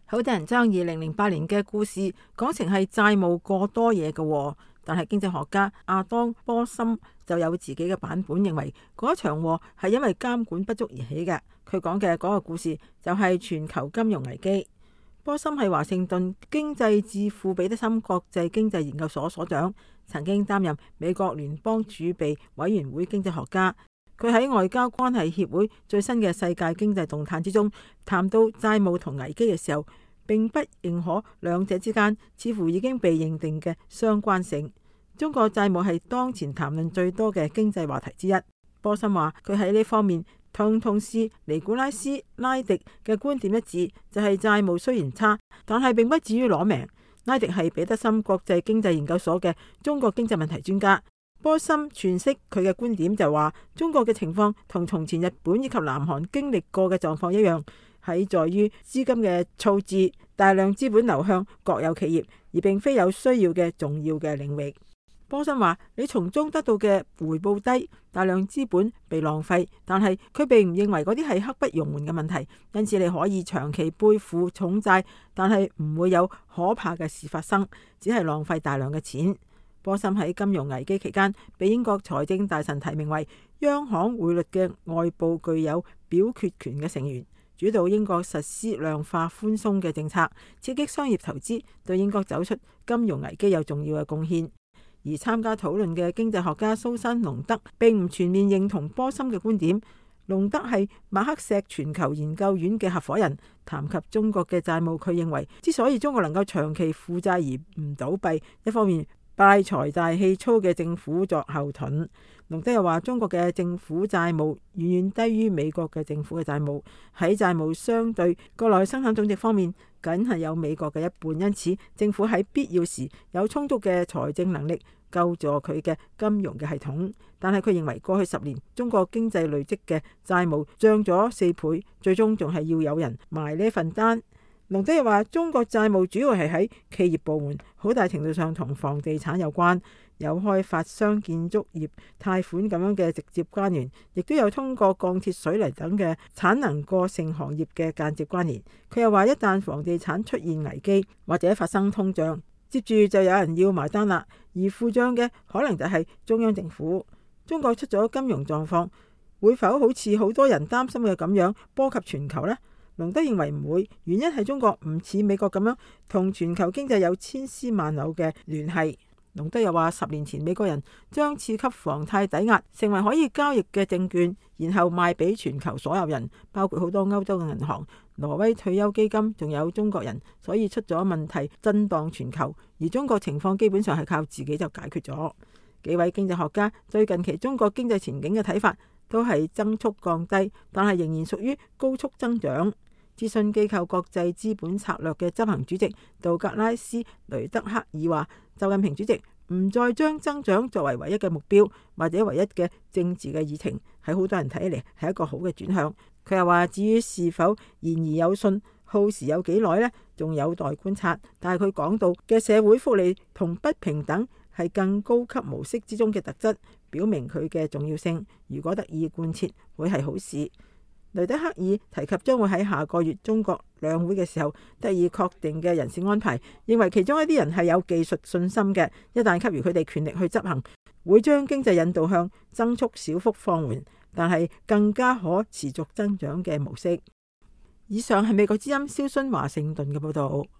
好多人將2008年嘅故事講成係債務過多嘢嘅，但係經濟學家亞當波森就有自己嘅版本，認為嗰場禍係因為監管不足而起嘅。佢講嘅嗰個故事就係全球金融危機。波森係華盛頓經濟智庫彼得森國際經濟研究所所長，曾經擔任美國聯邦儲備委員會經濟學家。佢喺外交關係協會最新嘅世界經濟動態之中談到債務同危機嘅時候，並不認可兩者之間似乎已經被認定嘅相關性。中國債務係當前談論最多嘅經濟話題之一。波森話佢喺呢方面同事尼古拉斯拉迪嘅觀點一致，就係債務雖然差，但係並不至於攞命。拉迪係彼得森國際經濟研究所嘅中國經濟問題專家。波森詮釋佢嘅觀點就話，中國嘅情況同從前日本以及南韓經歷過嘅狀況一樣，係在於資金嘅措置，大量資本流向國有企業，而並非有需要嘅重要嘅領域。波森話：你從中得到嘅回報低，大量資本被浪費，但係佢並唔認為嗰啲係刻不容緩嘅問題，因此你可以長期背負重債，但係唔會有可怕嘅事發生，只係浪費大量嘅錢。波森喺金融危機期間被英國財政大臣提名為央行匯率嘅外部具有表決權嘅成員，主導英國實施量化寬鬆嘅政策，刺激商業投資，對英國走出金融危機有重要嘅貢獻。而參加討論嘅經濟學家蘇珊·隆德並唔全面認同波森嘅觀點。隆德係馬克錫全球研究院嘅合夥人，談及中國嘅債務，佢認為之所以中國能夠長期負債而唔倒閉，一方面拜財大氣粗嘅政府作後盾。隆德又話，中國嘅政府債務遠遠低於美國嘅政府嘅債務，喺債務相對國內生產總值方面，僅係有美國嘅一半，因此政府喺必要時有充足嘅財政能力救助佢嘅金融嘅系統。但係佢認為過去10年中國經濟累積嘅債務漲咗4倍，最終仲係要有人埋呢份單。隆德又話，中國債務主要係喺企業部門，好大程度上同房地產有關，有開發商、建築業貸款咁樣嘅直接關聯，亦都有通過鋼鐵、水泥等嘅產能過剩行業嘅間接關聯。佢又話，一旦房地產出現危機或者發生通脹，接住就有人要埋單啦，而付賬嘅可能就係中央政府。中國出咗金融狀況，會否好似好多人擔心嘅咁樣波及全球呢？隆德認為唔會，原因係中國唔似美國咁樣同全球經濟有千絲萬縷嘅聯繫。隆德又話，10年前美國人將次級房貸抵押成為可以交易嘅證券，然後賣俾全球所有人，包括好多歐洲嘅銀行、挪威退休基金，仲有中國人，所以出咗問題震盪全球。而中國情況基本上係靠自己就解決咗。幾位經濟學家對近期中國經濟前景嘅睇法都係增速降低，但係仍然屬於高速增長。諮詢機構國際資本策略嘅執行主席道格拉斯·雷德克爾話，習近平主席唔再將增長作為唯一嘅目標或者唯一嘅政治嘅議程，喺好多人睇嚟係一個好嘅轉向。佢又話，至於是否言而有信，耗時有幾耐呢？仲有待觀察。但係佢講到嘅社會福利同不平等係更高級模式之中嘅特質，表明佢嘅重要性。如果得以貫徹，會係好事。雷德克爾提及將會喺下個月中國兩會嘅時候得以確定嘅人事安排，認為其中一啲人係有技術信心嘅，一旦給予佢哋權力去執行，會將經濟引導向增速小幅放緩，但係更加可持續增長嘅模式。以上係美國之音蕭薰華盛頓嘅報道。